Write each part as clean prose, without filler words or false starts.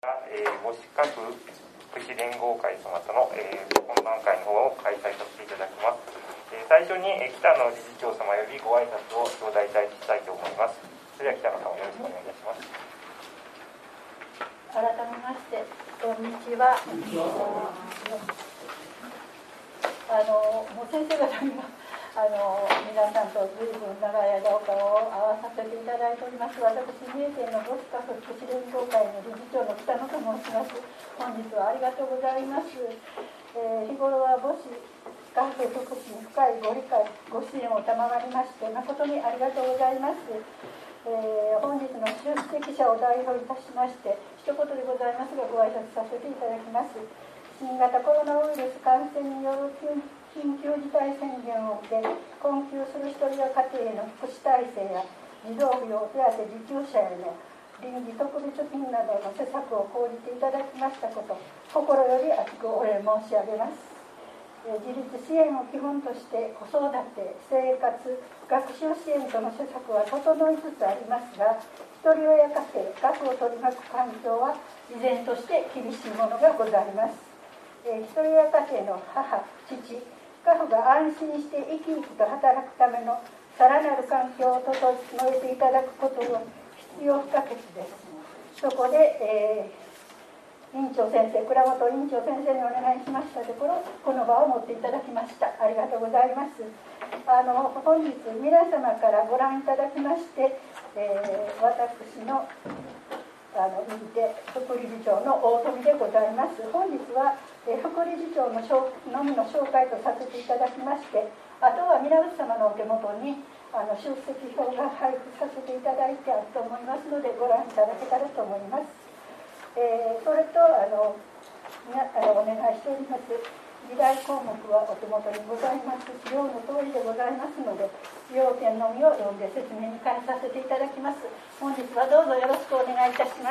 母子家父福祉連合会様との、懇談会の方を開催させていただきます。最初に北野理事長様よりご挨拶を頂戴いたしたいと思います。それでは北野様よろしくお願いいたします。 改めましてこんにちは。もう先生方には皆さんと随分長い間お顔を合わさせていただいております。私、三重県の母子家父福祉連合会の理事長の北野と申します。本日はありがとうございます。日頃は母子家父福祉に深いご理解ご支援を賜りまして誠にありがとうございます。本日の出席者を代表いたしまして一言でございますがご挨拶させていただきます。新型コロナウイルス感染による緊急事態宣言を受け困窮する一人や家庭の福祉体制や児童扶養手当受給者への臨時特別金などの施策を講じていただきましたこと心より厚くお礼申し上げます。自立支援を基本として子育て、生活、学習支援との施策は整いつつありますがひとり親家庭、学を取り巻く環境は依然として厳しいものがございます。ひとり親家庭の母、父、家父が安心して生き生きと働くためのさらなる環境を整えていただくことが必要不可欠です。そこで、院長先生、倉本院長先生にお願いしましたところこの場を持っていただきました。ありがとうございます。本日皆様からご覧いただきまして、私の右手副理事長の大富でございます。本日は副理事長のみの紹介とさせていただきましてあとは皆様のお手元に出席表が配布させていただいてあると思いますのでご覧いただけたらと思います。それとお願いしております議題項目はお手元にございます資料の通りでございますので要点のみを読んで説明に変えさせていただきます。本日はどうぞよろしくお願いいたします。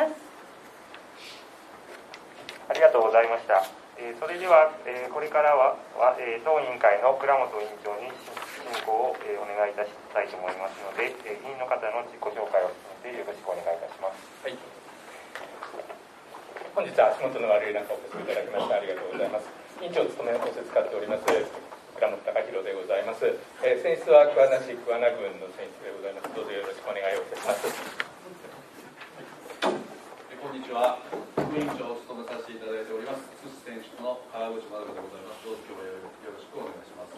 ありがとうございました。それでは、これからは、当委員会の倉本委員長に進行を、お願いいたしたいと思いますので、委員の方の自己紹介を進めてよろしくお願いいたします。 はい、本日は足元の悪い中お越しいただきましてありがとうございます。委員長を務めを仰せつかっております倉本隆弘でございます。選出は桑名市桑名郡の選出でございます。どうぞよろしくお願いをいたします。 こんにちは。副委員長を務めさせていただいております寿司選手の川口学でございます。どうぞ今日はよろしくお願いします。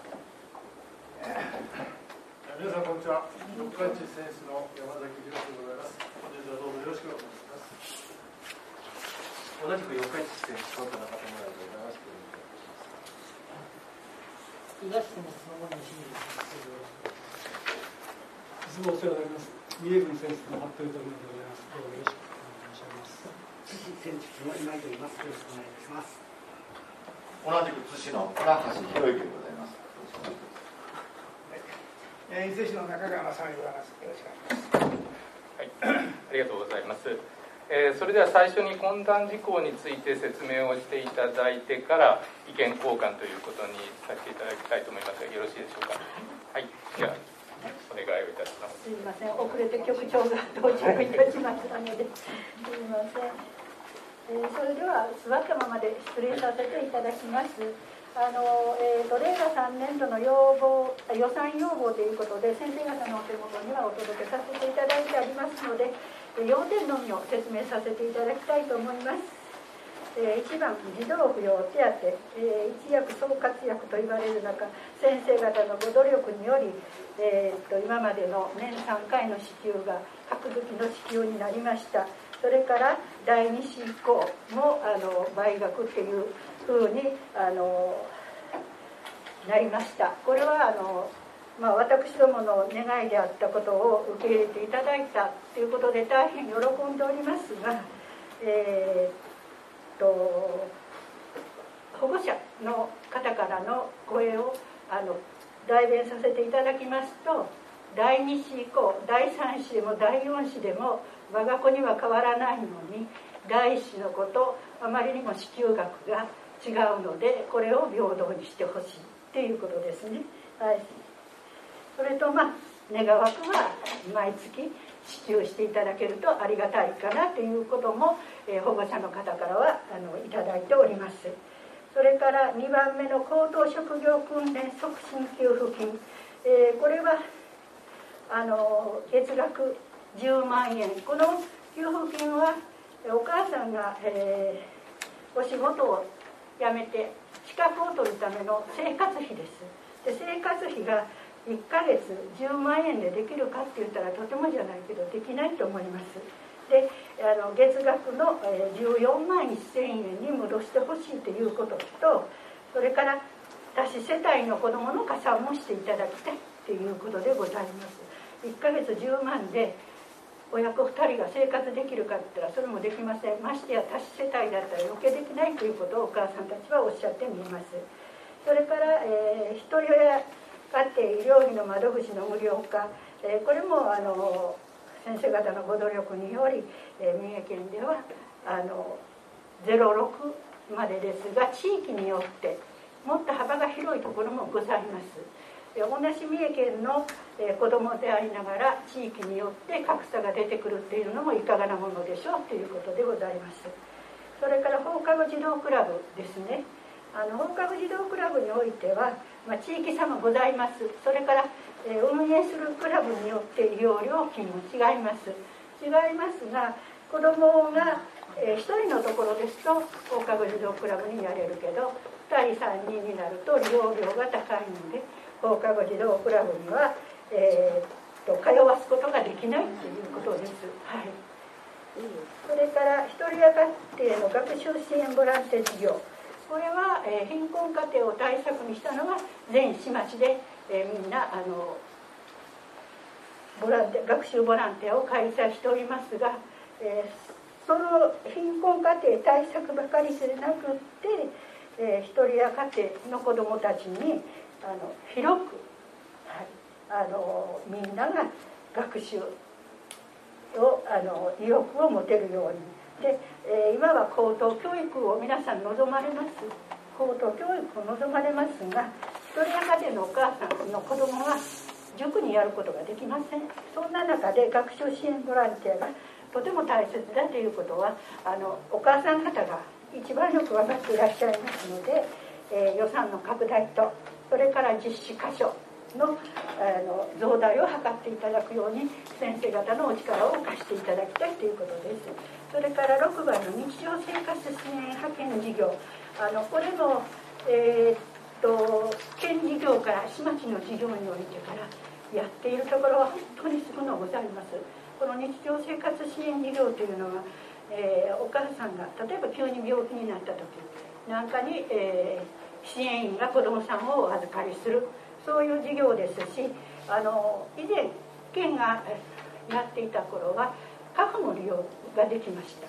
皆さんこんにちは。四日市選手の山崎宏でございます。本日はどうぞよろしくお願いします。同じく四日市選手の田中智也でございます。 東区の相馬西見です。いつもお世話になります。三重郡選手の服部というでございます。どうぞよろしくお願いします。 津市選手の今井と言います。よろしくお願いします。 同じく津市の倉橋博之でございます。 伊勢市の中川正美でございます。よろしくお願いします。 はい、ありがとうございます。それでは最初に懇談事項について説明をしていただいてから意見交換ということにさせていただきたいと思いますがよろしいでしょうか。はい、ではお願いをいたします。 すみません、遅れて局長が到着いたしましたのですみません。それでは座ったままで失礼させていただきます。令和3年度の予算要望ということで先生方のお手元にはお届けさせていただいてありますので要点のみを説明させていただきたいと思います。1番、児童扶養手当、一役総活躍と言われる中先生方のご努力により、今までの年3回の支給が格付きの支給になりました。それから第2子以降も倍額っていうふうになりました。これは私どもの願いであったことを受け入れていただいたということで大変喜んでおりますが、保護者の方からの声を代弁させていただきますと第2子以降第3子でも第4子でも我が子には変わらないのに第1子の子とあまりにも支給額が違うのでこれを平等にしてほしいということですね。はい、それと願わくは毎月支給していただけるとありがたいかなということも、保護者の方からはいただいております。それから2番目の高等職業訓練促進給付金、これは月額10万円。この給付金はお母さんが、お仕事を辞めて資格を取るための生活費です。で生活費が1ヶ月10万円でできるかって言ったらとてもじゃないけどできないと思います。で月額の14万1000円に戻してほしいということと、それから多子世帯の子どもの加算もしていただきたいということでございます。1ヶ月10万で親子2人が生活できるかって言ったらそれもできません。ましてや多子世帯だったら余計できないということをお母さんたちはおっしゃってみます。それから、ひとり親家庭医療費の窓口の無料化、これも先生方のご努力により、三重県では06までですが、地域によってもっと幅が広いところもございます。同じ三重県の子どもでありながら地域によって格差が出てくるっていうのもいかがなものでしょうということでございます。それから放課後児童クラブですね。放課後児童クラブにおいては、地域差もございます。それから運営するクラブによって利用料金も違いますが、子どもが1人のところですと放課後児童クラブにやれるけど、2人3人になると利用料が高いので放課後児童クラブには、通わすことができないということです。はい、それから一人親家庭の学習支援ボランティア事業、これは、貧困家庭を対策にしたのは全市町で、みんな学習ボランティアを開催しておりますが、その貧困家庭対策ばかりでなくって、一人親家庭の子どもたちに広く、みんなが学習を意欲を持てるようにで、今は高等教育を皆さん望まれます。高等教育を望まれますが、一人親家庭のお母さんの子どもは塾にやることができません。そんな中で学習支援ボランティアがとても大切だということはお母さん方が一番よく分かっていらっしゃいますので、予算の拡大とそれから実施箇所の増大を図っていただくように先生方のお力を貸していただきたいということです。それから6番の日常生活支援派遣事業、これも、県事業から市町の事業においてからやっているところは本当に少のございます。この日常生活支援事業というのは、お母さんが例えば急に病気になった時なんかに、支援員が子どもさんをお預かりする、そういう事業ですし、以前県がやっていた頃はカフの利用ができました。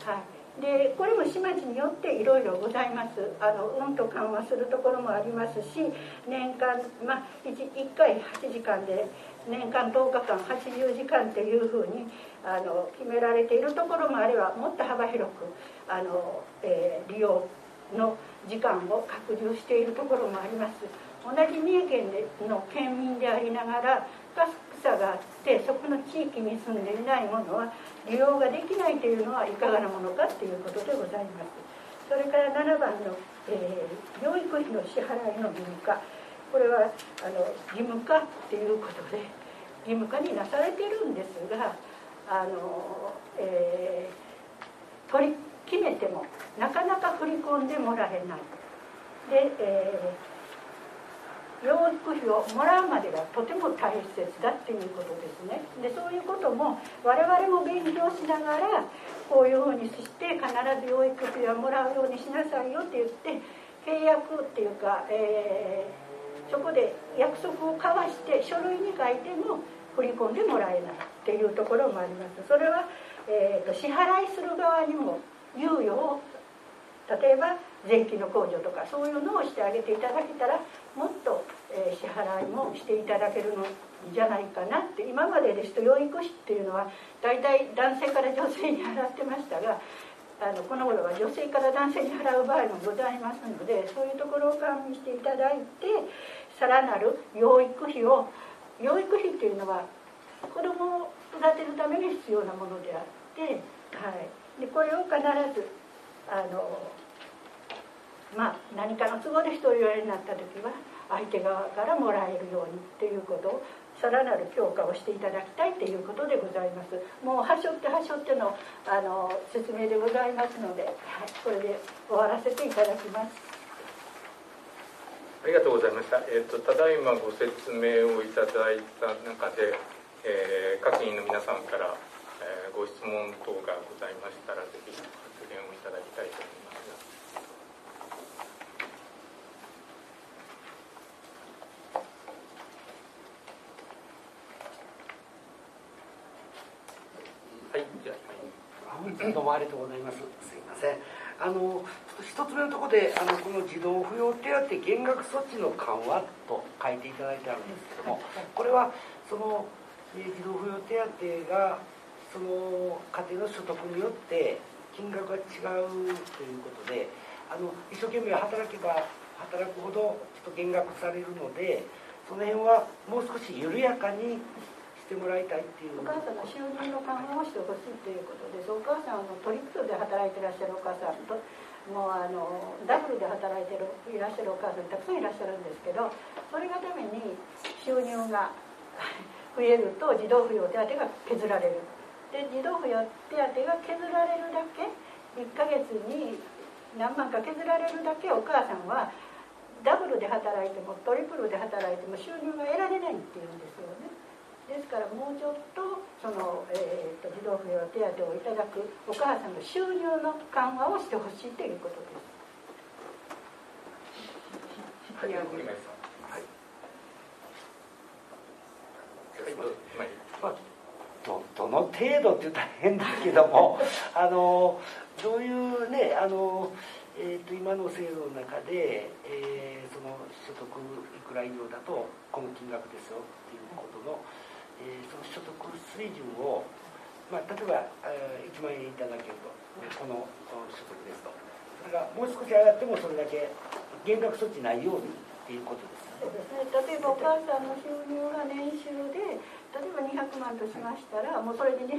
はい、でこれも市町によっていろいろございます。と緩和するところもありますし、年間、1回8時間で年間10日間80時間というふうに決められているところもあれば、もっと幅広く利用の時間を拡充しているところもあります。同じ三重県の県民でありながら格差があって、そこの地域に住んでいないものは利用ができないというのはいかがなものかということでございます。それから7番の、養育費の支払いの義務化、これは義務化ということで義務化になされているんですが、取り決めてもなかなか振り込んでもらえないで、養育費をもらうまでがとても大切だっていうことですね。でそういうことも我々も勉強しながら、こういうふうにして必ず養育費をもらうようにしなさいよって言って契約っていうか、そこで約束を交わして書類に書いても振り込んでもらえないっていうところもあります。それは、支払いする側にも猶予を、例えば税金の控除とかそういうのをしてあげていただけたら、もっと、支払いもしていただけるのじゃないかなって。今までですと養育費っていうのは大体男性から女性に払ってましたが、この頃は女性から男性に払う場合もございますので、そういうところを加味していただいて、さらなる養育費っていうのは子どもてるために必要なものであって、はい、でこれを必ず何かの都合で一人親になった時は相手側からもらえるようにっていうことをさらなる強化をしていただきたいということでございます。もうはしょっての説明でございますので、はい、これで終わらせていただきます。 ありがとうございました。ただいまご説明をいただいた中で、各委員の皆さんから、ご質問等がございましたらぜひ発言をいただきたいと思います。 どうもありがとうございます。すいません。一つ目のところでこの児童扶養手当減額措置の緩和と書いていただいてあるんですけども、これはその児童扶養手当がその家庭の所得によって金額が違うということで、一生懸命働けば働くほどちょっと減額されるので、その辺はもう少し緩やかにしてもらいたいっていう。 お母さんの収入の緩和をしてほしいということです。お母さんトリプルで働いていらっしゃるお母さんともうダブルで働いていらっしゃるお母さんたくさんいらっしゃるんですけど、それがために収入が増えると児童扶養手当が削られる。で児童扶養手当が削られるだけ、1ヶ月に何万か削られるだけお母さんはダブルで働いてもトリプルで働いても収入が得られないっていうんですよね。ですからもうちょっとその、児童扶養手当をいただくお母さんの収入の緩和をしてほしいということです。 はい、 どの程度って言ったら変ですけどもどういうね今の制度の中で、その所得いくら以上だとこの金額ですよっていうことの、その所得水準を、例えば1万円いただけるとこの所得ですと、それがもう少し上がってもそれだけ減額措置ないようにっていうことです。 そうですね。例えばお母さんの収入が年収で例えば200万としましたら、もうそれで200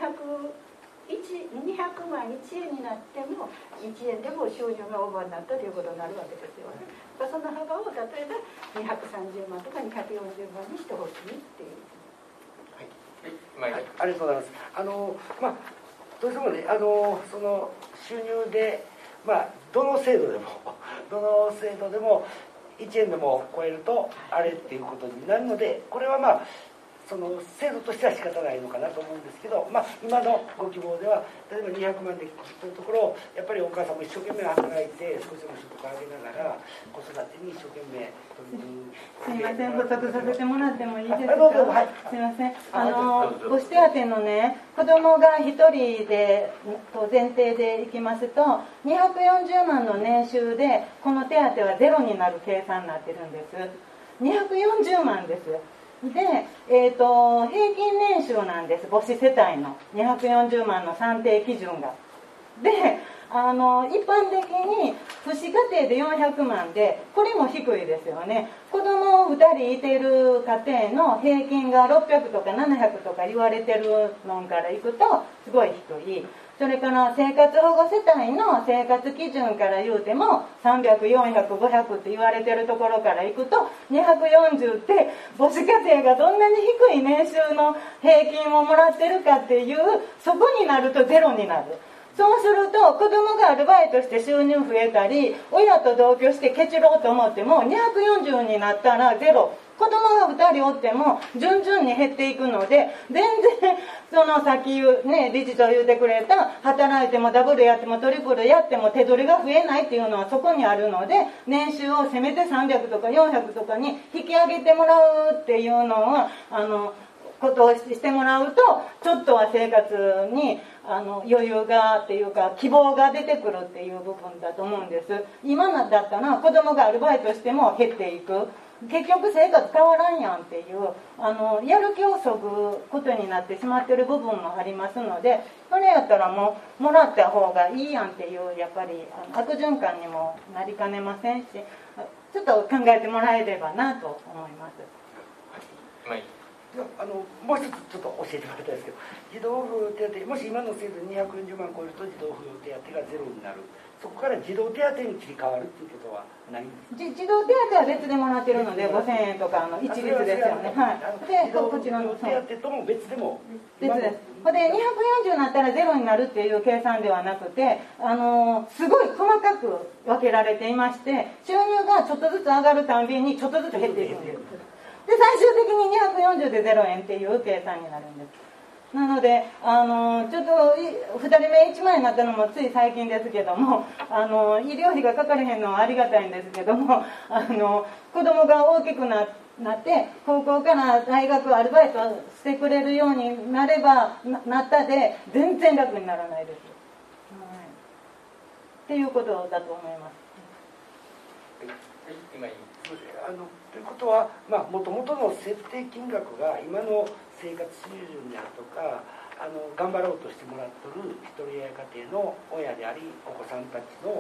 万1円になっても1円でも収入がオーバーになったということになるわけですよね。その幅を例えば230万とか240万にしてほしいっていう。 はい、ありがとうございます。どうしてもねその収入でどの制度でも1円でも超えるとあれっていうことになるので、これはその制度としては仕方ないのかなと思うんですけど、今のご希望では例えば200万でというところをやっぱりお母さんも一生懸命働いて少しでも所得を上げながら子育てに一生懸命取り組む。 すみません、補足させてもらってもいいですか。 どうぞ、はい、 すみません。母子手当のね、子供が1人で前提でいきますと240万の年収でこの手当はゼロになる計算になってるんです。240万です。で、平均年収なんです。母子世帯の240万の算定基準が。で、一般的に父子家庭で400万で、これも低いですよね。子供2人いてる家庭の平均が600とか700とか言われてるのからいくとすごい低い。それから生活保護世帯の生活基準から言うても300、400、500って言われてるところからいくと240って母子家庭がどんなに低い年収の平均をもらってるかっていう、そこになるとゼロになる。そうすると子供がアルバイトして収入増えたり親と同居してケチろうと思っても240になったらゼロ。子供が2人おっても順々に減っていくので、全然そのさっき理事長言うてくれた働いてもダブルやってもトリプルやっても手取りが増えないっていうのはそこにあるので、年収をせめて300とか400とかに引き上げてもらうっていうのはことをしてもらうとちょっとは生活に余裕がっていうか希望が出てくるっていう部分だと思うんです。今だったら子供がアルバイトしても減っていく、結局生活変わらんやんっていうやる気をそぐことになってしまってる部分もありますので、それやったらもらった方がいいやんっていうやっぱり悪循環にもなりかねませんし、ちょっと考えてもらえればなと思います。 はい、 もう一つちょっと教えてもらいたいですけど、児童扶養手当、もし今の制度で240万超えると児童扶養手当がゼロになる、そこから児童手当に切り替わるということはないんですか？ 児童手当は別でもらってるので5000円とか一律ですよね。はい。でこちらの手当とも別でも別です。で240になったらゼロになるっていう計算ではなくて、すごい細かく分けられていまして、収入がちょっとずつ上がるたんびにちょっとずつ減っていくんです。で最終的に240で0円っていう計算になるんです。なのでちょっと2人目1万円になったのもつい最近ですけども、医療費がかかれへんのはありがたいんですけども、子供が大きくなって高校から大学アルバイトしてくれるようになれば なったで全然楽にならないです、っていうことだと思います。 今いいということは、もともとの設定金額が今の生活水準であるとか頑張ろうとしてもらってる一人親家庭の親でありお子さんたちの、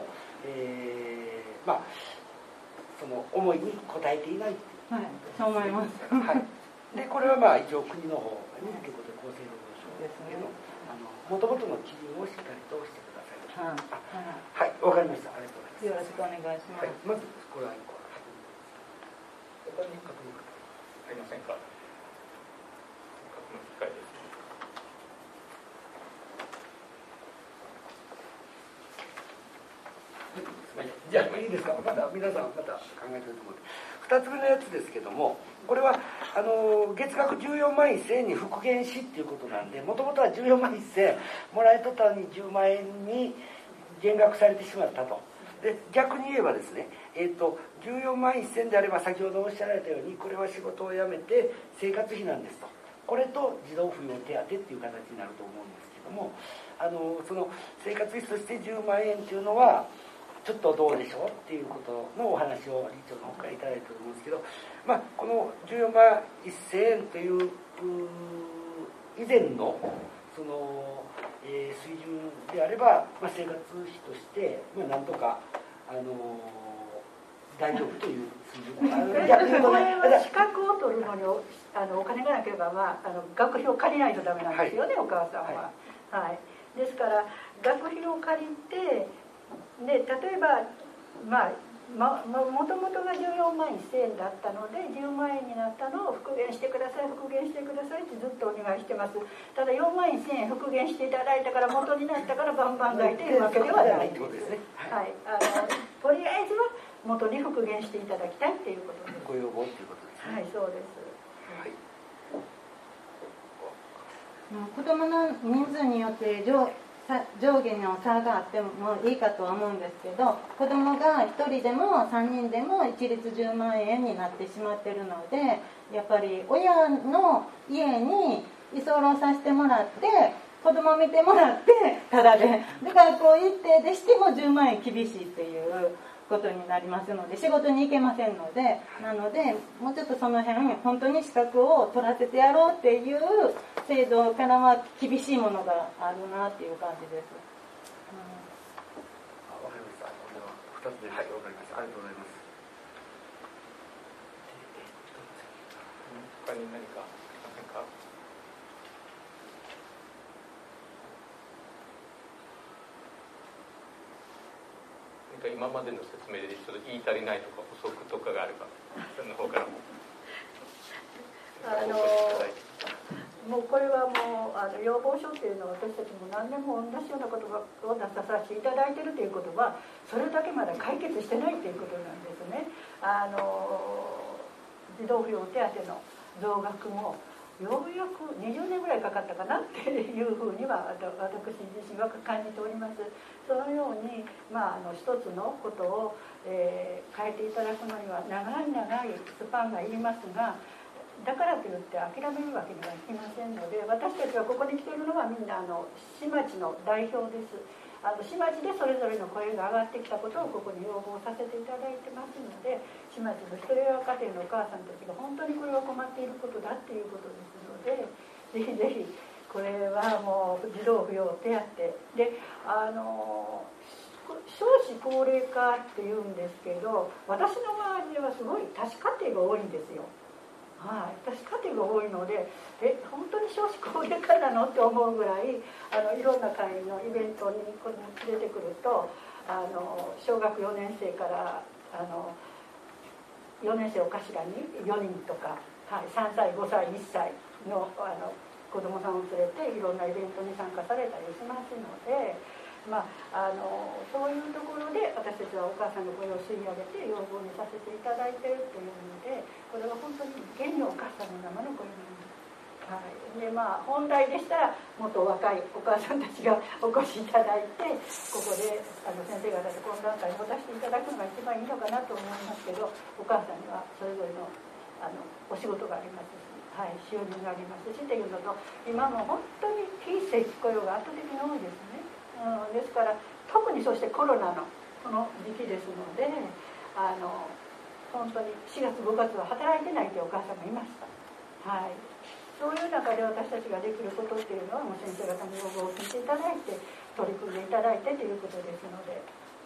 その思いに応えていないっていう、 はい、そう思います。 はい、でこれは一応国の方にということで厚生労働省ですけど、もともとの基準をしっかりとしてください。はい、わかりました。ありがとうございます。 よろしくお願いします。 はい、まずこれは他に確認ありませんか？確認機会です。 はい、じゃあいいですか？まだ皆さんまた考えてると思う。2つ目のやつですけども、これは月額14万1000円に復元しっていうことなんで、もともとは14万1000円もらえとったのに10万円に減額されてしまったと。で逆に言えばですね、14万1000円であれば先ほどおっしゃられたようにこれは仕事を辞めて生活費なんですと、これと児童扶養手当っていう形になると思うんですけども、その生活費として10万円っていうのはちょっとどうでしょうっていうことのお話を理事長の方からいただいておりますけど、この14万1000円という以前のその、水準であれば、生活費としてなんとか大丈夫という水準これは資格を取るのにお金がなければ、学費を借りないとダメなんですよね、お母さんは。はい、ですから学費を借りてで例えばもともとが14万1000円だったので10万円になったのを復元してください復元してくださいってずっとお願いしてます。ただ4万1000円復元していただいたから元になったからバンバン買いというわけではないです。はい、とりあえずは元に復元していただきたいっていうことです。 ご要望っていうことですね。 はい、そうです。はい、 子どもの人数によって上下の差があってもいいかとは思うんですけど、子どもが1人でも3人でも一律10万円になってしまっているので、やっぱり親の家に居候させてもらって子ども見てもらってただで学校行ってでしても10万円厳しいっていうことになりますので仕事に行けませんので、なのでもうちょっとその辺本当に資格を取らせてやろうっていう制度からは厳しいものがあるなっていう感じです。 わかりました。これは2つで、はい、わかりました。ありがとうございます。 他に何かありませんか？今までの説明でちょっと言い足りないとか補足とかがあればその方からももうこれはもう要望書っていうのは私たちも何年も同じようなことを出させていただいているということはそれだけまだ解決してないということなんですね。児童扶養手当の増額もようやく20年ぐらいかかったかなっていうふうには私自身は感じております。そのように、一つのことを、変えていただくのには長いスパンがいりますが、だからといって諦めるわけにはいきませんので、私たちはここに来ているのはみんな市町の代表です。市町でそれぞれの声が上がってきたことをここに要望させていただいてますので、市町の一人親家庭のお母さんたちが本当にこれは困っていることだっていうことですので、ぜひぜひこれはもう児童扶養手当で少子高齢化っていうんですけど、私の周りではすごい多子家庭が多いんですよ。 はい、私家庭が多いので本当に少子高齢化なのって思うぐらいいろんな会のイベントに子供連れてくると小学4年生から4年生を頭に4人とか、はい、3歳5歳1歳の子供さんを連れていろんなイベントに参加されたりしますので、そういうところで私たちはお母さんの声を吸い上げて要望にさせていただいているというので、これは本当に現のお母さんの生の声なんです。はい、で本来でしたらもっと若いお母さんたちがお越しいただいてここで先生方で懇談会にお出していただくのが一番いいのかなと思いますけど、お母さんにはそれぞれのお仕事がありますし、はい、収入がありますしっていうのと、今も本当に非正規雇用が圧倒的に多いですね。ですから特にそしてコロナのこの時期ですので本当に4月5月は働いてないというお母さんもいました。はい、そういう中で私たちができることっていうのはもう先生方の要望を聞いていただいて取り組んでいただいてということですので、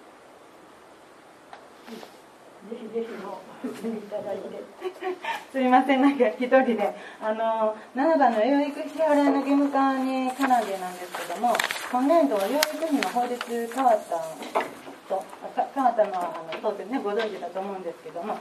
ぜひぜひもう見ていただいてすみません、なんか一人で7番の養育費支払いの義務化に絡んでなんですけども、今年度養育費の法律変わったのは当然ねご存知だと思うんですけども、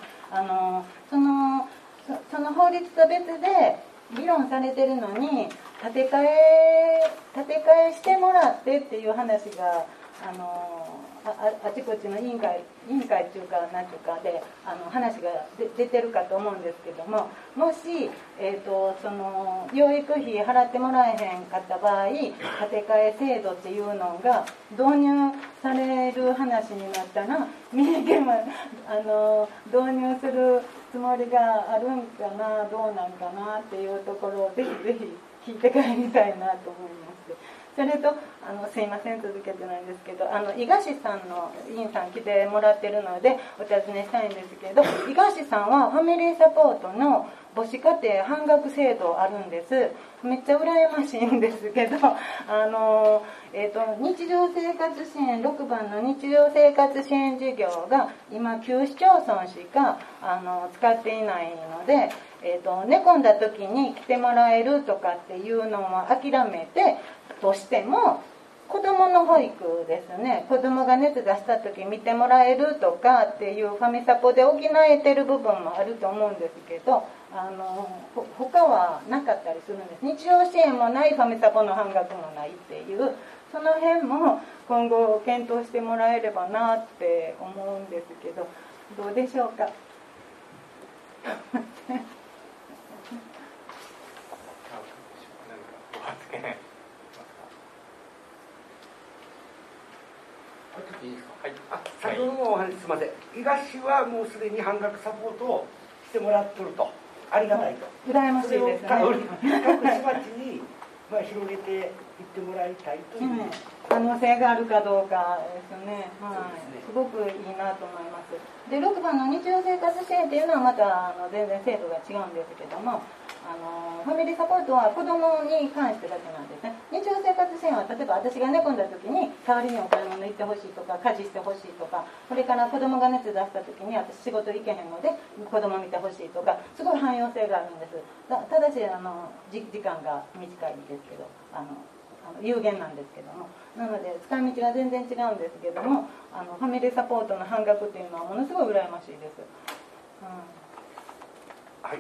その法律と別で議論されてるのに建て替えしてもらってっていう話があちこちの委員会っていうか何ていうかで話が出てるかと思うんですけども、もし、その養育費払ってもらえへんかった場合建て替え制度っていうのが導入される話になったら三重県は導入するつもりがあるんかなどうなんかなっていうところをぜひぜひ聞いて帰りたいなと思います。それとすいません続けてないんですけど伊賀市さんの委員さん来てもらってるのでお尋ねしたいんですけど、伊賀市さんはファミリーサポートの母子家庭半額制度あるんです。めっちゃ羨ましいんですけど日常生活支援6番の日常生活支援事業が今9市町村しか使っていないので、寝込んだ時に来てもらえるとかっていうのは諦めてとしても子どもの保育ですね、子どもが熱出した時見てもらえるとかっていうファミサポで補えてる部分もあると思うんですけど他はなかったりするんです。日常支援もないファミサポの半額もないっていうその辺も今後検討してもらえればなって思うんですけどどうでしょうか。 先ほどのお話すみません、伊賀市はもうすでに半額サポートをしてもらってるとありがたいと、 羨ましいですね。 各市町に広げていってもらいたいという、 可能性があるかどうかですね。はい、すごくいいなと思います。で6番の日常生活支援っていうのはまた全然制度が違うんですけどもファミリーサポートは子どもに関してだけなんですね。日常生活支援は例えば私が寝込んだ時に代わりにお買い物行ってほしいとか家事してほしいとか、これから子どもが熱出した時に私仕事行けへんので子ども見てほしいとかすごい汎用性があるんです。ただし時間が短いですけど有限なんですけども、なので使い道が全然違うんですけどもファミリーサポートの半額っていうのはものすごい羨ましいです。 はい、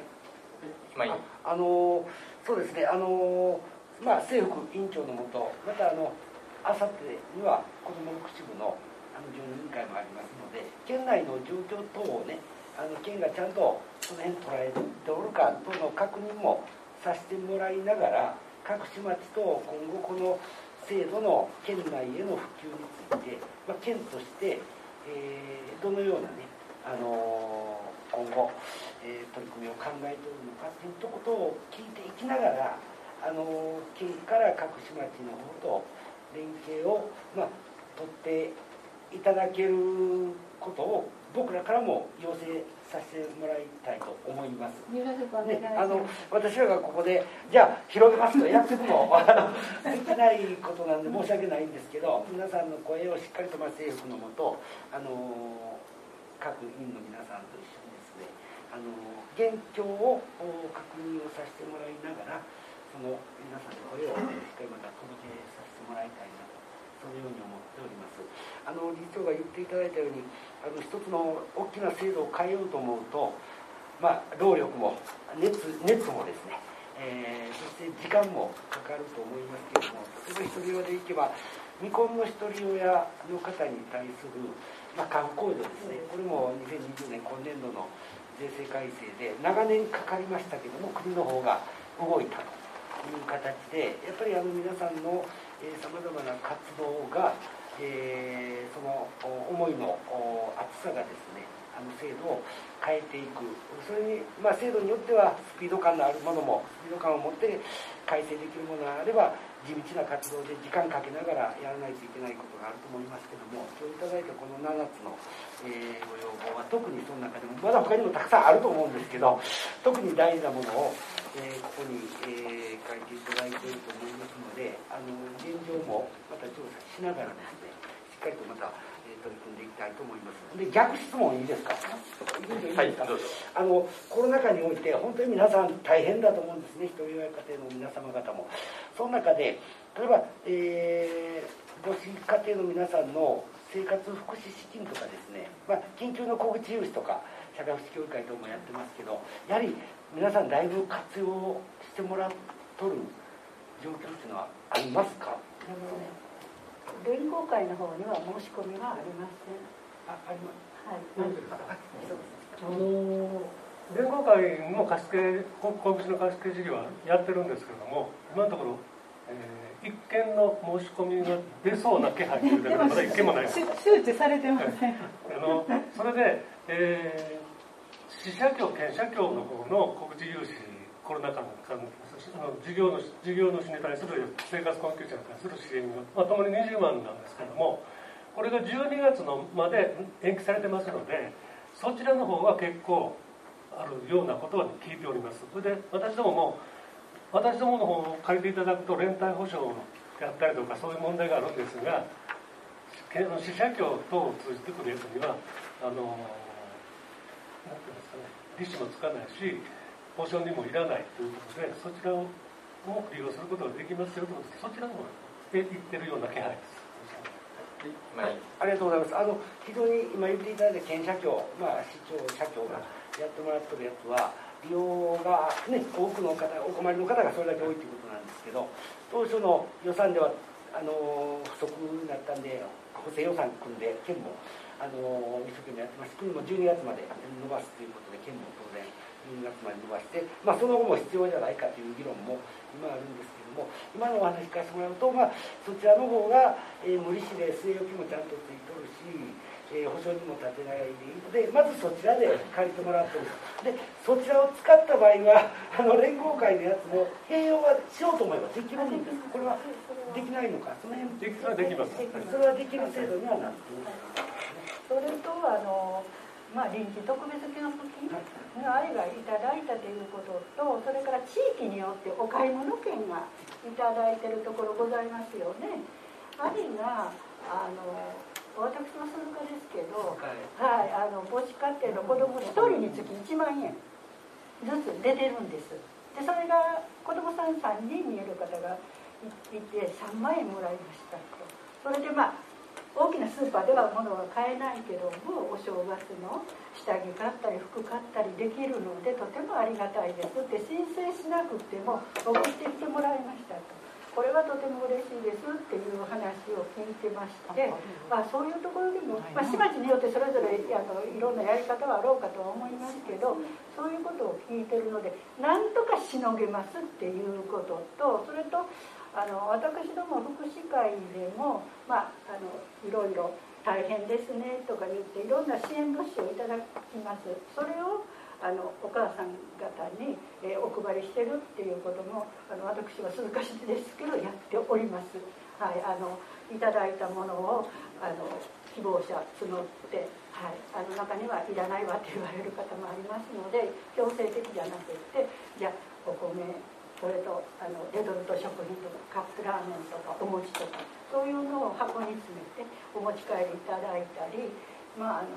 そうですね、政府委員長のもとまたあさってには子ども福祉部の常任委員会もありますので県内の状況等をね県がちゃんとその辺捉えておるか等の確認もさせてもらいながら各市町と今後この制度の県内への普及について、県として、どのようなね今後、取り組みを考えておるのかということを聞いていきながら県から各市町の方と連携を、取っていただけることを僕らからも要請させてもらいたいと思います。私らがここでじゃあ広げますと約束もできないことなんで申し訳ないんですけど、皆さんの声をしっかりと政府のもと各委員の皆さんと一緒にですね現況を確認をさせてもらいながら、その皆さんの声をしっかりまた届けさせてもらいたいなと、そのように思っております。理事長が言っていただいたように、一つの大きな制度を変えようと思うと、労力も熱もですね、そして時間もかかると思いますけれども、例えばひとり親でいけば、未婚のひとり親の方に対する、過付控除ですね、これも2020年今年度の税制改正で長年かかりましたけども、国の方が動いたという形で、やっぱり皆さんのさまざまな活動が、その思いの厚さがですね、制度を変えていく、それに、制度によってはスピード感のあるものも、スピード感を持って改正できるものがあれば、地道な活動で時間かけながらやらないといけないことがあると思いますけども、今日いただいたこの7つの、ご要望は特にその中でも、まだ他にもたくさんあると思うんですけど、特に大事なものを、ここに、書いていただいていると思いますので、現状もまた調査しながらですね、しっかりとまた、取り組んでいきたいと思います。で、逆質問いいですか？はい、どうぞ。コロナ禍において本当に皆さん大変だと思うんですね、一人親家庭の皆様方も。その中で、例えば、母子家庭の皆さんの生活福祉資金とかですね、緊急の小口融資とか社会福祉協議会等もやってますけど、やはり皆さんだいぶ活用してもらっとる状況っていうのはありますか？ 連合会の方には申し込みはありません。 あります。 はい。 連合会の貸付、小口の貸付事業はやってるんですけれども、今のところ、一件の申し込みが出そうな気配というだけでまだ一件もないです。 周知されてません。 それで、支社協、県社協の方の小口融資、コロナ禍の事業主に対する生活困窮者に対する支援が、ともに20万なんですけども、これが12月まで延期されてますので、そちらの方が結構あるようなことは聞いております。それで私どもの方を借りていただくと連帯保証であったりとかそういう問題があるんですが、支社協等を通じてくるやつにはなんていうんですかね、利子もつかないし保証にもいらないということで、そちらを利用することができますよということで、そちらの方で言ってるような気配です。 はい、ありがとうございます。非常に今言っていただいた県社協、市長社協がやってもらってるやつは利用が、ね、多くの方、お困りの方がそれだけ多いということなんですけど、当初の予算では不足になったんで補正予算組んで県も一生懸命やってます。国も12月まで伸ばすということで、県も当然12月まで伸ばして、その後も必要じゃないかという議論も今あるんですけども、今のお話聞かせてもらうと、そちらの方が、無利子で据え置きもちゃんとついとるし、保証にも立てないでいいので、まずそちらで借りてもらってる。で、そちらを使った場合は連合会のやつも併用はしようと思えばできるんです。これはできないのか、その辺できます。 それはできる制度にはなっています。 それと臨時特別給付金のあれがいただいたということと、それから地域によってお買い物券がいただいているところございますよね。あれが私の鈴鹿ですけど、母子家庭の子ども1人につき1万円ずつ出てるんです。でそれが子どもさん3人見える方がいて3万円もらいましたと。それで大きなスーパーでは物は買えないけども、お正月の下着買ったり服買ったりできるのでとてもありがたいですって申請しなくても送ってきてもらいましたと。これはとても嬉しいですっていう話を聞いてまして、そういうところでも、市町によってそれぞれいろんなやり方はあろうかとは思いますけど、そういうことを聞いてるのでなんとかしのげますっていうことと、それと私ども福祉会でも、いろいろ大変ですねとか言っていろんな支援物資をいただきます。それをお母さん方に、お配りしてるっていうことも私は鈴鹿市ですけどやっております。いただいたものを希望者募って、中にはいらないわって言われる方もありますので、強制的じゃなくってじゃあお米それとレトルト食品とかカップラーメンとかお餅とかそういうのを箱に詰めてお持ち帰りいただいたり、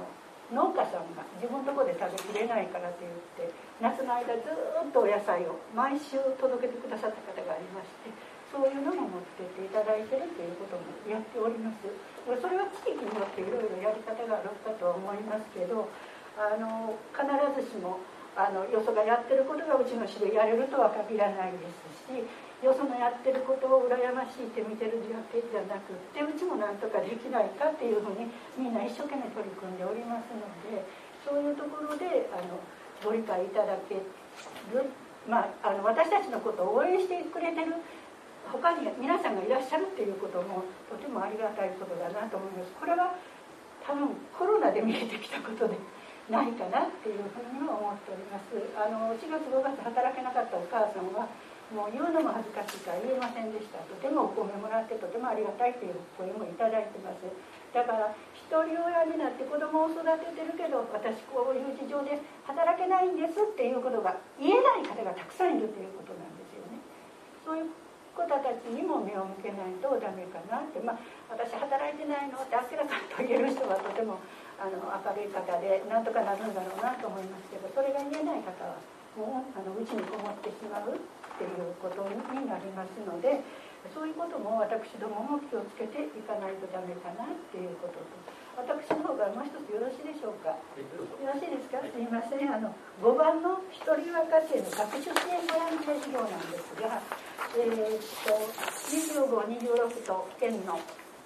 農家さんが自分のところで食べきれないからといって夏の間ずっとお野菜を毎週届けてくださった方がありまして、そういうのも持ってっていただいてるということもやっております。それは地域によっていろいろやり方があるかとは思いますけど、必ずしもよそがやってることがうちの市でやれるとは限らないですし、よそのやってることを羨ましいって見てるだけじゃなくって、うちもなんとかできないかっていうふうにみんな一生懸命取り組んでおりますので、そういうところでご理解いただける、私たちのことを応援してくれてる他に皆さんがいらっしゃるっていうこともとてもありがたいことだなと思います。これは多分コロナで見えてきたことでないかなっていうふうには思っております。4月5月働けなかったお母さんはもう言うのも恥ずかしいから言えませんでした。とてもお米もらってとてもありがたいという声もいただいてます。だから一人親になって子供を育ててるけど、私こういう事情で働けないんですっていうことが言えない方がたくさんいるということなんですよね。そういう方たちにも目を向けないとダメかなって、私働いてないのって明らかと言える人はとても明るい方でなんとかなるんだろうなと思いますけど、それが言えない方はもううちにこもってしまうっていうことになりますので、そういうことも私どもも気をつけていかないとダメかなっていうことと、私の方からもう一つよろしいでしょうか。よろしいですか。すいません。5番の一人親家庭の学習支援ボランティア事業なんですが、25、26と県の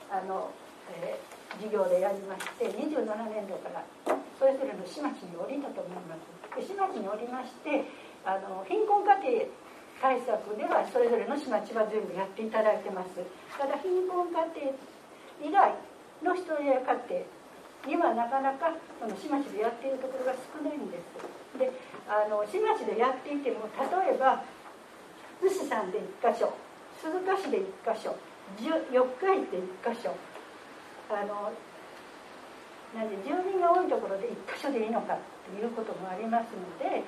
事業でやりまして、27年度からそれぞれの市町に降りたと思います。市町に降りまして、貧困家庭対策ではそれぞれの市町は全部やっていただいてます。ただ貧困家庭以外の一人親家庭にはなかなか市町でやっているところが少ないんです。で、市町でやっていても、例えば逗子山で1箇所、鈴鹿市で1箇所、四日市で1箇所、住民が多いところで1箇所でいいのかということもありますので、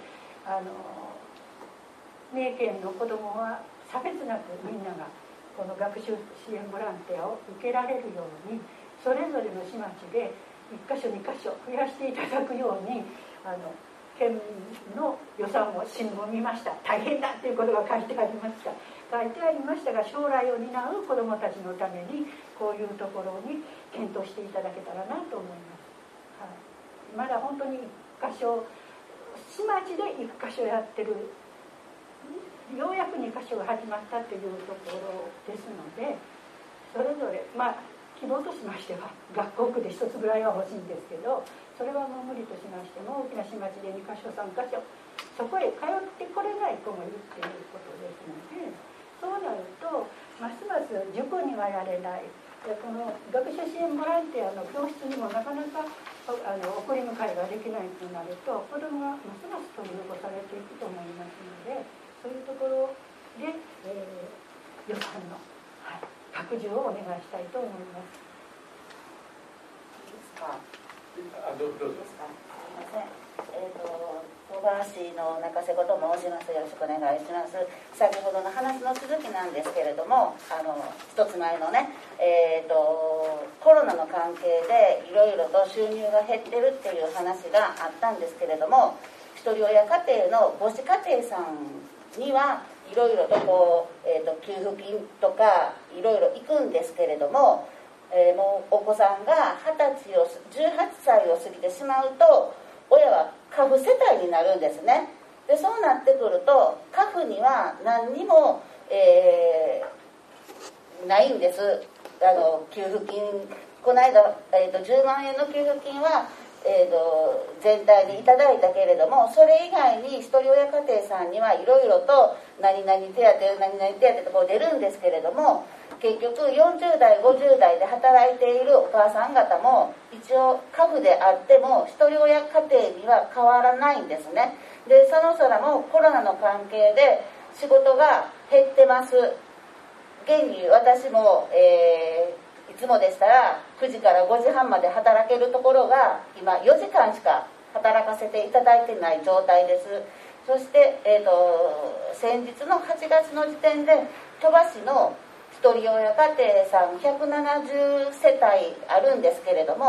三重県の子どもは差別なくみんながこの学習支援ボランティアを受けられるように、それぞれの市町で1箇所2箇所増やしていただくように、県の予算を新聞見ました。大変だっていうことが書いてありました。書いてありましたが、将来を担う子どもたちのためにこういうところに検討していただけたらなと思います。まだ本当に1箇所、市町で1箇所やってる、ようやく2箇所が始まったというところですので、それぞれ希望としましては学校区で1つぐらいは欲しいんですけど、それはもう無理としましても、大きな市町で2箇所3箇所そこへ通ってこれない子もいるっていうことですので、そうなるとますます塾にはやれない、この学習支援ボランティアの教室にもなかなか送り迎えができないとなると、子どもがますます取り残されていくと思いますので、そういうところで、予算の、拡充をお願いしたいと思います。 いいですか。 どうぞ。 すみません。小川市の中瀬子と申します。よろしくお願いします。先ほどの話の続きなんですけれども、一つ前のね、コロナの関係でいろいろと収入が減ってるっていう話があったんですけれども、一人親家庭の母子家庭さんにはいろいろと給付金とかいろいろ行くんですけれども、もうお子さんが18歳を過ぎてしまうと親は過付世帯になるんですね。でそうなってくると過付には何にも、ないんです。給付金この間、10万円の給付金は全体でいただいたけれども、それ以外に一人親家庭さんにはいろいろと何々手当何々手当とこう出るんですけれども、結局40代50代で働いているお母さん方も一応過付であっても一人親家庭には変わらないんですね。でその空もコロナの関係で仕事が減ってます。現に私も、いつもでしたら9時から5時半まで働けるところが今4時間しか働かせていただいてない状態です。そして、先日の8月の時点で鳥羽市の一人親家庭さん170世帯あるんですけれども、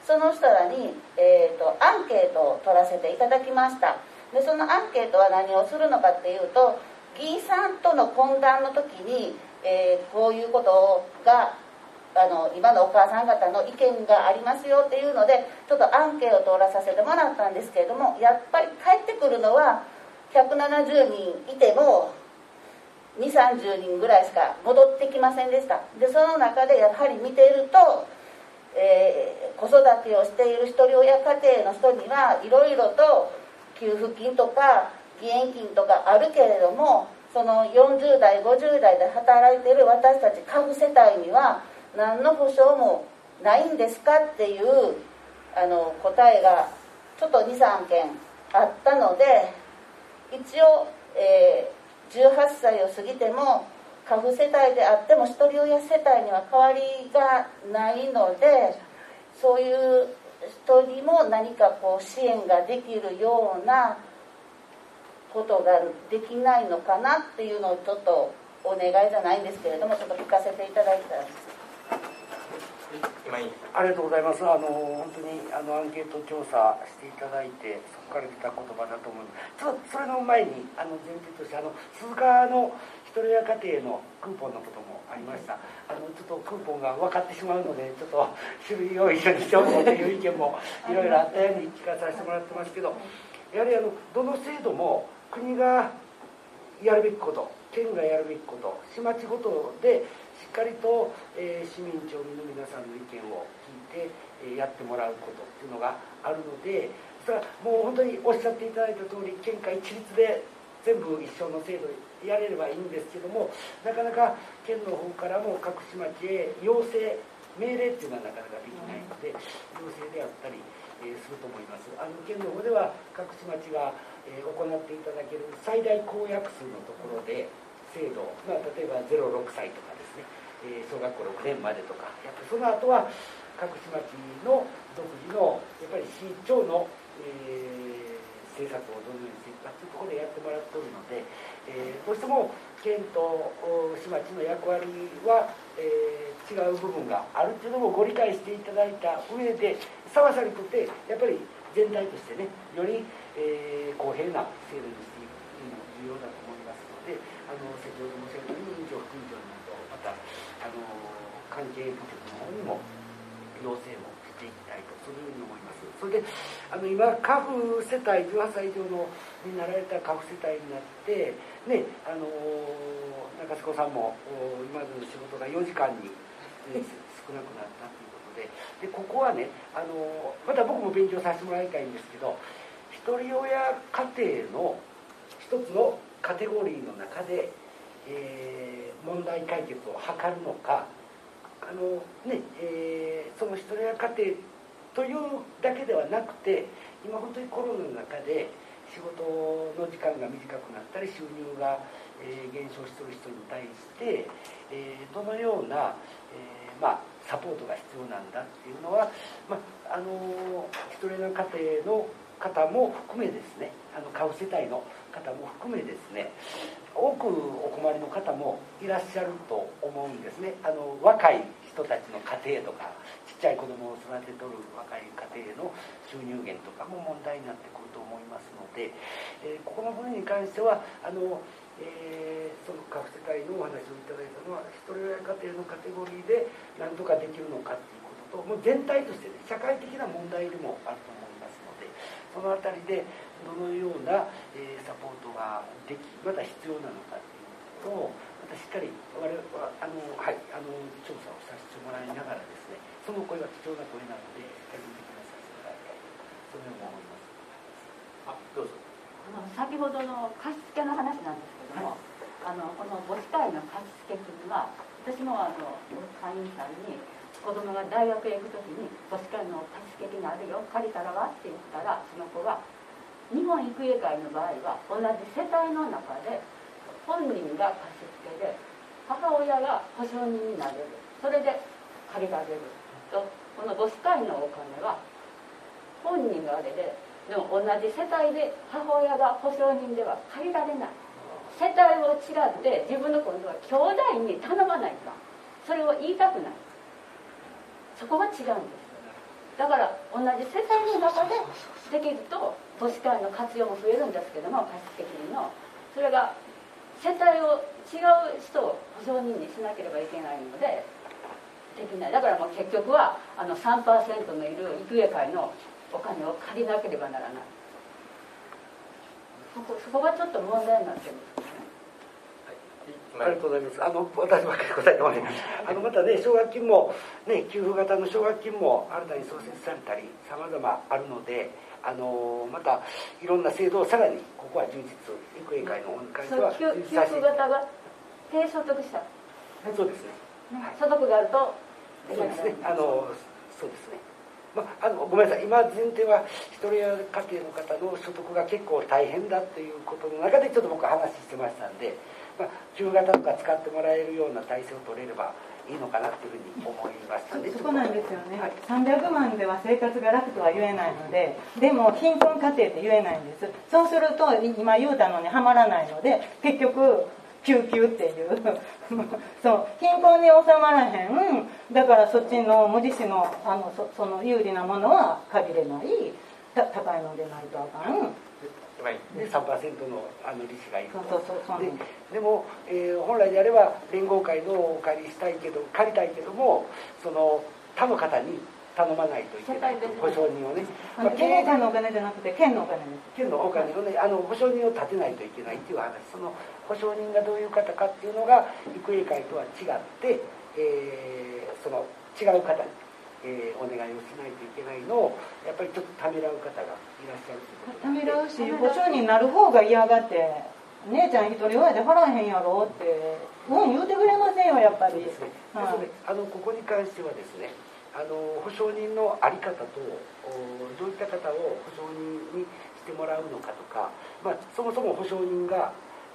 その人らに、アンケートを取らせていただきました。でそのアンケートは何をするのかっていうと、議員さんとの懇談の時に、こういうことが今のお母さん方の意見がありますよっていうのでちょっとアンケートを取らさせてもらったんですけれども、やっぱり返ってくるのは170人いても2、30人ぐらいしか戻ってきませんでした。でその中でやはり見ていると、子育てをしている一人親家庭の人にはいろいろと給付金とか義援金とかあるけれども、その40代50代で働いている私たち家父世帯には何の保障もないんですかっていう答えがちょっと 2,3 件あったので、一応、18歳を過ぎても家父世帯であっても一人親世帯には変わりがないので、そういう人にも何かこう支援ができるようなことができないのかなっていうのをちょっとお願いじゃないんですけれども、ちょっと聞かせていただいたらです。 ありがとうございます。本当にアンケート調査していただいて、そこから出た言葉だと思います。ちょっとそれの前に前提として鈴鹿の一人親家庭のクーポンのこともありました。ちょっとクーポンが分かってしまうので、ちょっと種類を一緒にしておこうという意見もいろいろあったように聞かさせてもらってますけど、やはりどの制度も国がやるべきこと、県がやるべきこと、市町ごとでしっかりと、市民町民の皆さんの意見を聞いて、やってもらうことっていうのがあるので、それはもう本当におっしゃっていただいた通り、県下一律で全部一緒の制度やれればいいんですけども、なかなか県の方からも各市町へ要請命令っていうのはなかなかできないので、要請であったり、すると思います。県の方では各市町が、行っていただける最大公約数のところで制度、例えば0-6歳とかですね、小学校6年までとかやって、その後は各市町の独自のやっぱり市長の、政策をどのようにしていくかというところでやってもらっておるので、どうしても県と市町の役割は、違う部分があるというのもご理解していただいた上で、澤さんにとってやっぱり全体としてね、より、公平な制度にしていくというのも重要だと思いますので、先ほど申し上げたように委員長、副委員長など、また関係部局の方にも要請をしていきたいと、そういうふうに思います。それで今家父世帯18歳以上のになられた家父世帯になってね、中須子さんも今までの仕事が4時間に、少なくなったということで、ここはねまた僕も勉強させてもらいたいんですけど、一人親家庭の一つのカテゴリーの中で、問題解決を図るのか、その一人親家庭というだけではなくて、今本当にコロナの中で仕事の時間が短くなったり収入が、減少している人に対して、どのような、サポートが必要なんだっていうのは、一人の家庭の方も含めですね、家父世帯の方も含めですね、多くお困りの方もいらっしゃると思うんですね。若い人たちの家庭とか、ちっちゃい子供を育てとる若い家庭の収入源とかも問題になってくると思いますので、ここの部分に関してはその家父世帯のお話をいただいたのは、一人親家庭のカテゴリーで何とかできるのかっていうことと、もう全体としてね、社会的な問題でもあると思いますので、そのあたりでどのような、サポートができ、また必要なのかっていうことを、またしっかり我々は調査をさせてもらいながらですね、その声は貴重な声なので、しっかり見てくださせてもらいたいと、そのように思います。 どうぞ。 先ほどの貸付の話なんですけども、この母子会の貸付金は、私も会員さんに子供が大学へ行くときに母子会の貸付金あるよ、借りたらはって言ったら、その子が日本育英会の場合は同じ世帯の中で本人が貸付で母親が保証人になれる、それで借りられると、この母子会のお金は本人があれで、でも同じ世帯で母親が保証人では借りられない。世帯を違って自分の今度は兄弟に頼まないか、それを言いたくない。そこが違うんです。 だから同じ世帯の中でできると都市会の活用も増えるんですけども、貸付金のそれが世帯を違う人を保証人にしなければいけないのでできない。だからもう結局は3% のいる育英会のお金を借りなければならない。そこがちょっと問題になってるんですね。 ありがとうございます。私ばっかり答えてもらいます。またね、奨学金も、ね、給付型の奨学金も新たに創設されたり、さまざまあるので、またいろんな制度をさらに、ここは充実、育英会の方に関しては、 給付型が低所得者。 そうですね。 所得があると、 そうですね。そうですね。ごめんなさい、今前提は一人親家庭の方の所得が結構大変だということの中でちょっと僕は話してましたんで、給付型とか使ってもらえるような体制を取れればいいのかなというふうに思いましたね。 そこなんですよね、はい、300万では生活が楽とは言えないので、でも貧困家庭って言えないんです。そうすると今言うたのにはまらないので、結局救急っていうそう貧困に収まらへん。だからそっちの無利子のその有利なものは借りれない、高いのでないとあかん。 で 3% の利子がいると。でも、本来であれば連合会のお借りしたいけど借りたいけども、その他の方に頼まないといけないと、保証人をね、 経営者のお金じゃなくて県のお金です。 県のお金をね、保証人を立てないといけないっていう話。その保証人がどういう方かっていうのが育英会とは違って、その違う方に、お願いをしないといけないのをやっぱりちょっとためらう方がいらっしゃるということ。 ためらうし、保証人になる方が嫌がって、姉ちゃん一人親で払えへんやろって言うてくれませんよ、やっぱり。ですね。 ここに関してはですね、保証人の在り方とどういった方を保証人にしてもらうのかとか、そもそも保証人が、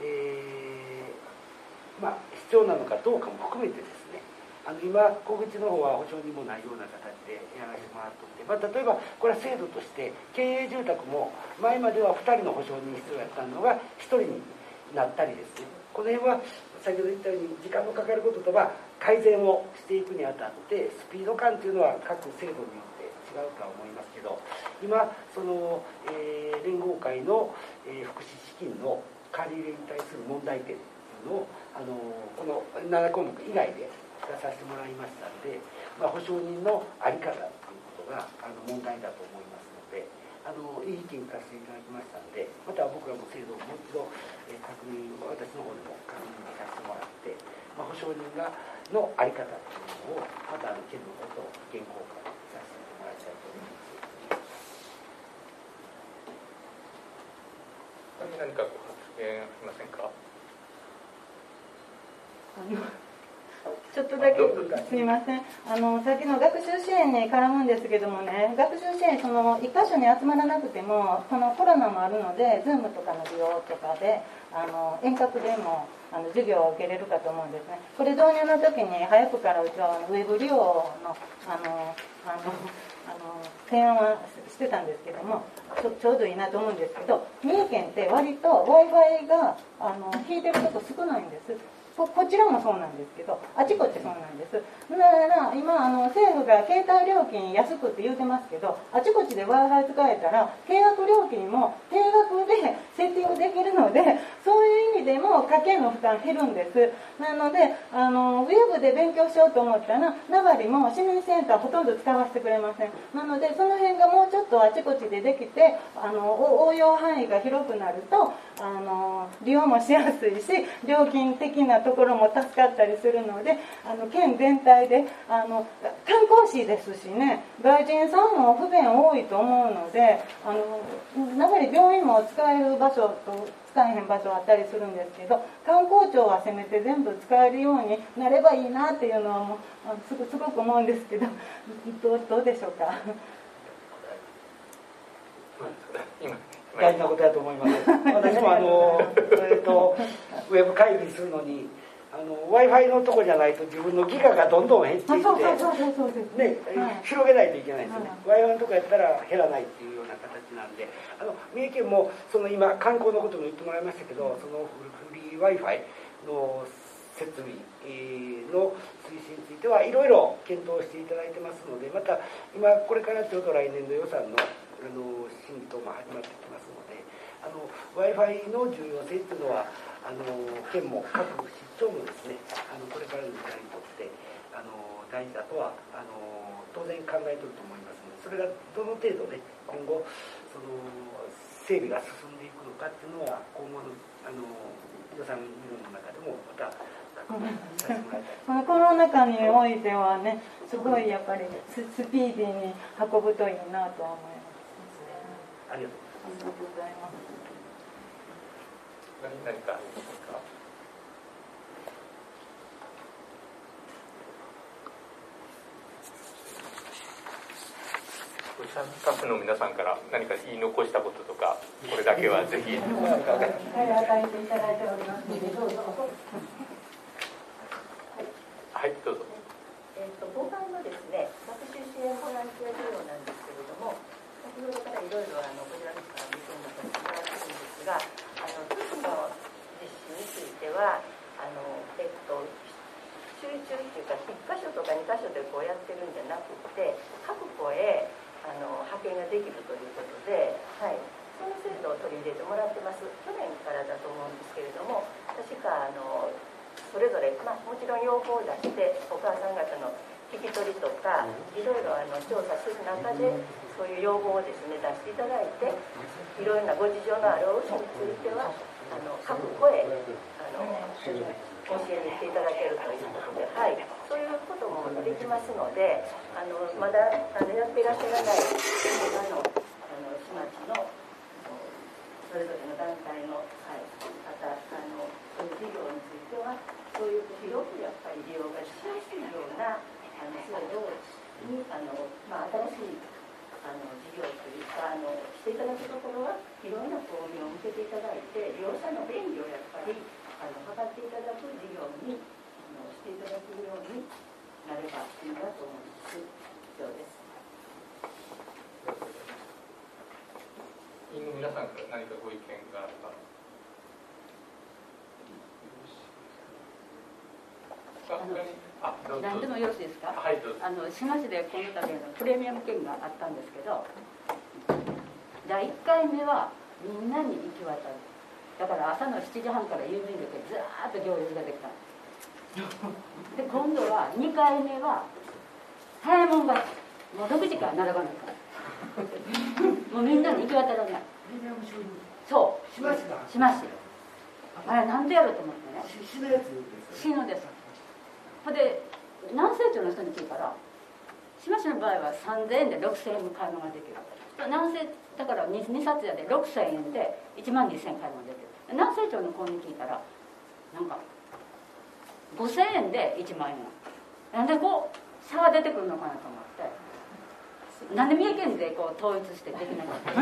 必要なのかどうかも含めてですね、今小口の方は保証人もないような形でやらせてもらっておいて、例えばこれは制度として経営住宅も前までは2人の保証人必要やったのが1人になったりですね、この辺は先ほど言ったように時間のかかることとは改善をしていくにあたってスピード感というのは各制度によって違うとは思いますけど、今その、連合会の、福祉資金の借り入れに対する問題点というのをこの7項目以外で出させてもらいましたので、保証人の在り方ということが問題だと思いますので、いい意見させていただきましたので、また僕らも制度をもう一度、確認を私の方でも確認させてもらって、保証人の在り方というのをまた県の方と意見交換させてもらいたいと思います。 何かご発言ありませんか？ ちょっとだけすみません。さっきの学習支援に絡むんですけどもね、学習支援一箇所に集まらなくても、このコロナもあるので Zoom とかの利用とかで遠隔でも授業を受けれるかと思うんですね。これ導入の時に早くからうちはウェブ利用の提案はしてたんですけども、ちょうどいいなと思うんですけど、三重県って割と Wi-Fi が引いてるとこ少ないんです。こちらもそうなんですけど、あちこちそうなんです。だから今政府が携帯料金安くって言うてますけど、あちこちで Wi-Fi 使えたら契約料金も定額でセッティングできるので、そういう意味でも家計の負担減るんです。なのでウェブで勉強しようと思ったら名張も市民センターほとんど使わせてくれません。なのでその辺がもうちょっとあちこちでできて応用範囲が広くなると利用もしやすいし、料金的なところも助かったりするので、県全体で観光地ですしね、外人さんも不便多いと思うので、名張病院も使える場所と使えへん場所あったりするんですけど、観光庁はせめて全部使えるようになればいいなっていうのはもうすごく思うんですけど、どうでしょうか。 大事なことだと思います。私もウェブ会議するのにWi-Fi のとこじゃないと自分のギガがどんどん減っていって広げないといけないですね。Wi-Fi のとこやったら減らないっていうような形なんで、三重県も今観光のことも言ってもらいましたけど、そのフリー Wi-Fi の設備の推進についてはいろいろ検討していただいてますので、また今これからちょうど来年度予算の審議等も始まってきますので、Wi-Fi の重要性というのは県も各市長もですね、これからの時代にとって大事だとは当然考えていると思いますので、それがどの程度ね今後その整備が進んでいくのかっていうのは今後の予算議論の中でもまた確認させてもらいたい。 このコロナ禍においてはね、すごいやっぱりスピーディーに運ぶといいなと思います。 ありがとうございます。 何かありますか？スタッフの皆さんから何か言い残したこととか、これだけはぜひ。 はい、与えていただいておりますので、どうぞ。 はい、どうぞ。 5番のですね、学習支援ボランティア事業なんですけれども、先ほどからいろいろこちらの方から見てもらってるんですが、都市の実施については集中っていうか1箇所とか2箇所でこうやってるんじゃなくて、各校へ派遣ができるということで、はい、その制度を取り入れてもらってます。去年からだと思うんですけれども、確かそれぞれ、もちろん要望を出してお母さん方の聞き取りとかいろいろ調査する中でそういう要望をですね出していただいて、いろいろなご事情のあるお家については各校へ教えに行っていただけるということで、はい、そういうこともできますので、まだやっていらっしゃらない今の市町のそれぞれの団体の、はい、またそういう事業についてはそういう広くやっぱり利用がしやすいような制度に新しい事業というかしていただくところはいろんな方面を向けていただいて、利用者の便利をやっぱり図っていただく事業にしていただけるようになればいいなと思います。以上です。 委員の皆さんから何かご意見があれば。 何でもよろしいですか？ はい、どうぞ。 志摩市でこの度プレミアム券があったんですけど、第1回目はみんなに行き渡る。だから朝の7時半から郵便局でずーっと行列ができたんですで、今度は2回目は早いもん勝ち、もう6時から並ばないからもうみんなに行き渡らない。そう、志摩市あれなんでやろうと思ってね、 市のやつです市のです。ほんで南西町の人に聞いたら、志摩市の場合は3000円で6000円も買い物ができる。南西だから 2冊屋で6000円で1万2000円買い物できる。南西町の子に聞いたらなんか5000円で1万円なんでこう差が出てくるのかなと思って、なんで三重県でこう統一してできなかった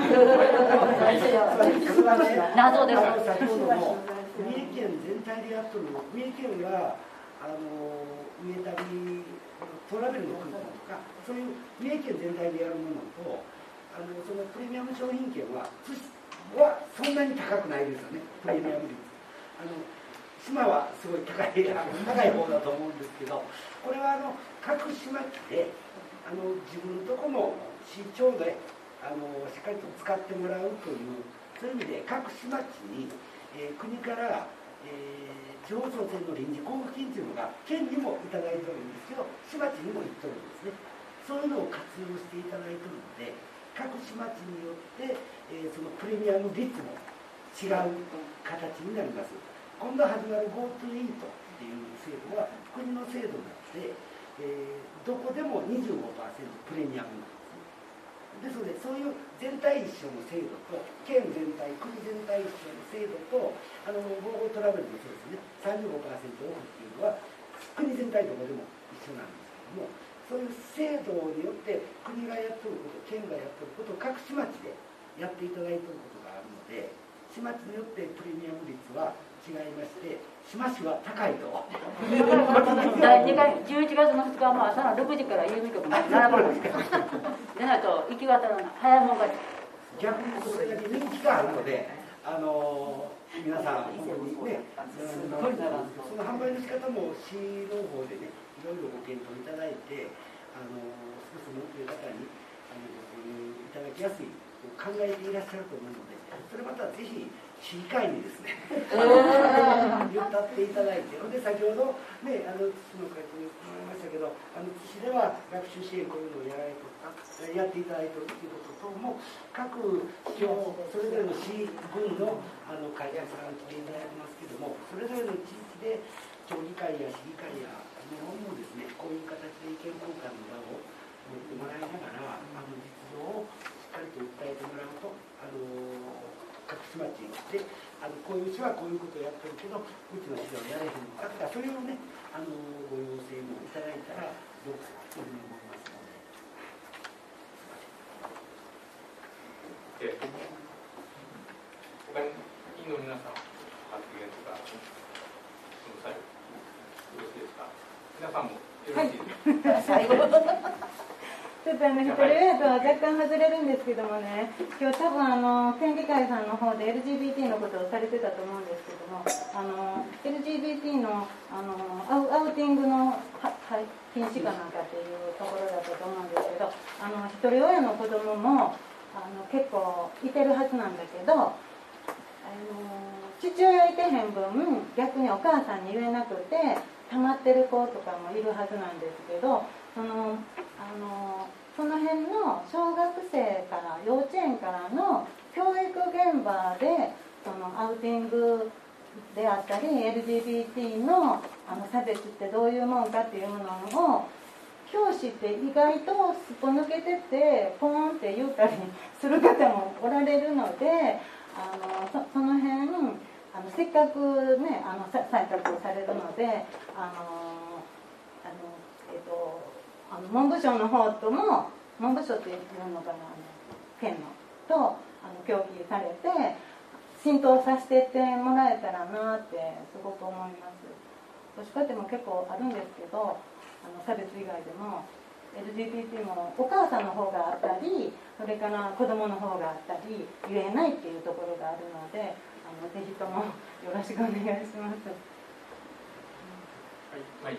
謎です。 先ほども三重県全体でやっとる、三重県は三重旅トラベルのクーポンとかそういう三重県全体でやるものとそのプレミアム商品券はそんなに高くないですよね。プレミアム率島はすごい高い方だと思うんですけど、これは各島で自分のとこの市町でしっかりと使ってもらうというそういう意味で各市町に、国から地方創生の臨時交付金というのが県にもいただいてるんですけど市町にも行ってるんですね。そういうのを活用していただいてるので各市町によって、そのプレミアム率も違う形になります。今度始まる GoTo イートっていう制度は国の制度になって、どこでも 25% プレミアムなんですね。ですのでそういう全体一緒の制度と県全体国全体一緒の制度とＧoGoトラベルもそうですね 35% オフっていうのは国全体どこでも一緒なんですけども、そういう制度によって国がやってること県がやってることを各市町でやっていただいていることがあるので、市町によってプレミアム率は違いまして、志摩市は高いと第2回11月の2日は朝の6時から郵便局まで並ばないですけどでないと行き渡らない、早いもん勝ち。 逆にそれだけ人気があるので皆さん本当にね、その販売の仕方も市の方でね、いろいろご検討いただいて、少し持っている方にご購入いただきやすいと考えていらっしゃると思うので、それまたぜひ市議会にですね言ったっていただいて、で先ほどね津の会長に言われましたけど、津市では学習支援こういうのをやっていただいているということとも、各市町それぞれの市郡の会長さん来ていただいてますけども、それぞれの地域で町議会や市議会や日本もですね、こういう形で意見交換の場を持ってもらいながら、実情をしっかりと訴えてもらうと、各市町でこういう市はこういうことをやってるけど、うちの市ではやれへんのかとか、そういうねご要請もいただいたらどうかというふうに思いますので。 他に委員の皆さん発言とかその際よろしいですか。皆さんもよろしいですか。 はいちょっと一人上とは若干外れるんですけどもね、今日多分県議会さんの方で LGBT のことをされてたと思うんですけども、LGBT のアウティングの禁止かなんかっていうところだったと思うんですけど、一人親の子供も結構いてるはずなんだけど、父親いてへん分逆にお母さんに言えなくて溜まってる子とかもいるはずなんですけど、その辺の小学生から幼稚園からの教育現場でそのアウティングであったり LGBT の差別ってどういうもんかっていうものを教師って意外とすっぽ抜けててポーンって言うたりする方もおられるので、その辺せっかくね採択をされるので文部省の方とも、文部省っていうのかな、県のと協議されて浸透させていってもらえたらなってすごく思います。母子家庭も結構あるんですけど、差別以外でも LGBT もお母さんの方があったり、それから子供の方があったり言えないっていうところがあるので、ぜひともよろしくお願いします。 はい。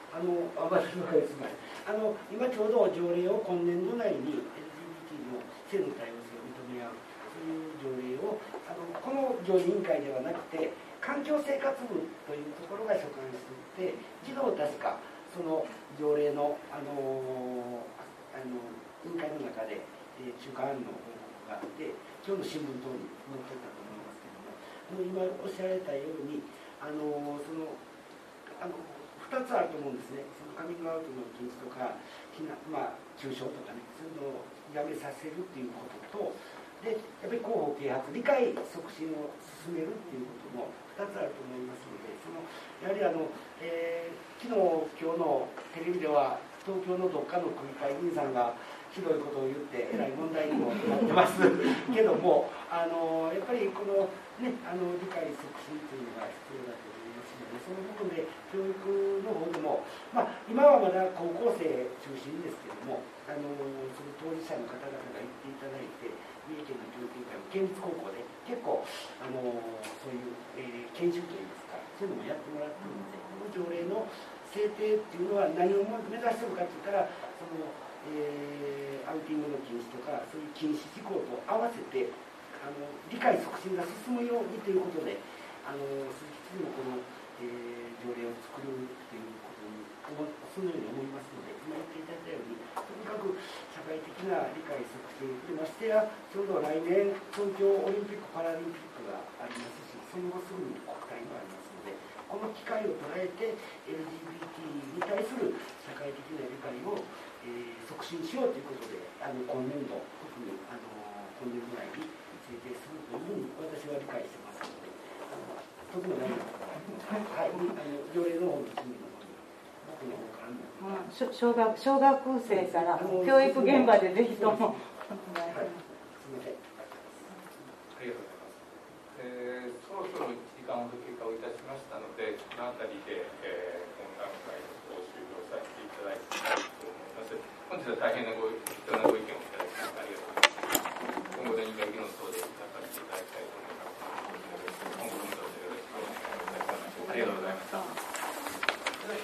今ちょうど条例を今年度内に LGBT の性の多様性を認め合うという条例をこの条例委員会ではなくて環境生活部というところが所管していて、児童確かその条例の委員会の中で中間案の報告があって、今日の新聞等に載ってたと思いますけども、今おっしゃられたように2つあると思うんですね。そのカミングアウトの禁止とか、中傷とかね、そういうのをやめさせるっていうことと、でやっぱり広報啓発、理解促進を進めるっていうことも2つあると思いますので、やはり昨日今日のテレビでは東京のどっかの区議会議員さんがひどいことを言ってえらい問題にもなってますけども、やっぱりこのね理解促進というのが必要だと思いますので、その部分で教育の方でも、今はまだ高校生中心ですけども、その当事者の方々が言っていただいて、三重県の教育委員会も県立高校で結構そういう、研修といいますか、そういうのもやってもらってるので、この条例の制定っていうのは何を目指してるかって言ったら、アウティングの禁止とかそういう禁止事項と合わせて理解促進が進むようにということで鈴木知事もこの、条例を作るということにそのように思いますので、今言っていただいたようにとにかく社会的な理解促進で、ましてやちょうど来年東京オリンピック・パラリンピックがありますし、その後すぐに国体もありますので、この機会を捉えて LGBT に対する社会的な理解を促進しようということで、今年度、特に今年度内に制定するというふうに私は理解してますので、特にないのかな、はい、条例の方の準備の方に、僕の方からも。 小学生から教育現場でぜひとも。 はい、すみません。ありがとうございます。そろそろ1時間ほど経過をいたしましたので、この辺りで、懇談会を終了させていただきたいと思います。本日は大変な貴重なご意見をいただきましてありがとうございます。今後の議論等で生かしていただきたいと思います。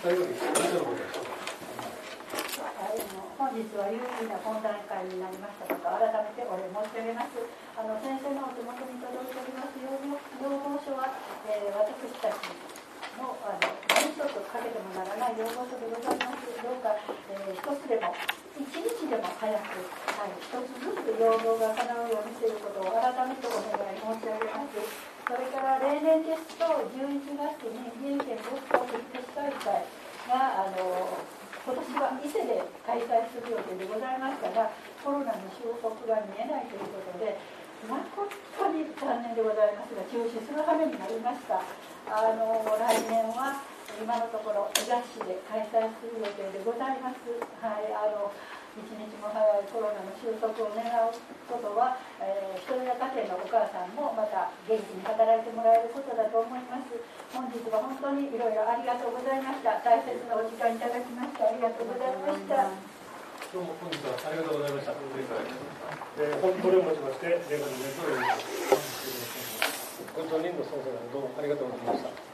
最後に以上のことです。 本日は有意義な懇談会になりましたことを改めてお礼申し上げます。先生のお手元に届いております要望書は、私たちの何一つかけてもならない要望書でございます。どうか、一つでも一日でも早く、一つずつ要望が叶うようにということを改めてお願い申し上げます。それから例年ですと11月に三重県ボストンフェス大会が今年は伊勢で開催する予定でございましたが、コロナの収束が見えないということで、誠に残念でございますが、中止する羽目になりました。来年は今のところ伊賀市で開催する予定でございます。一日も早いコロナの収束を願うことは、一人家庭のお母さんもまた元気に働いてもらえることだと思います。本日は本当にいろいろありがとうございました。大切なお時間いただきましてありがとうございました。 どうも本日はありがとうございました。これをもちまして、令和2年の本当に人の総裁どうもありがとうございました。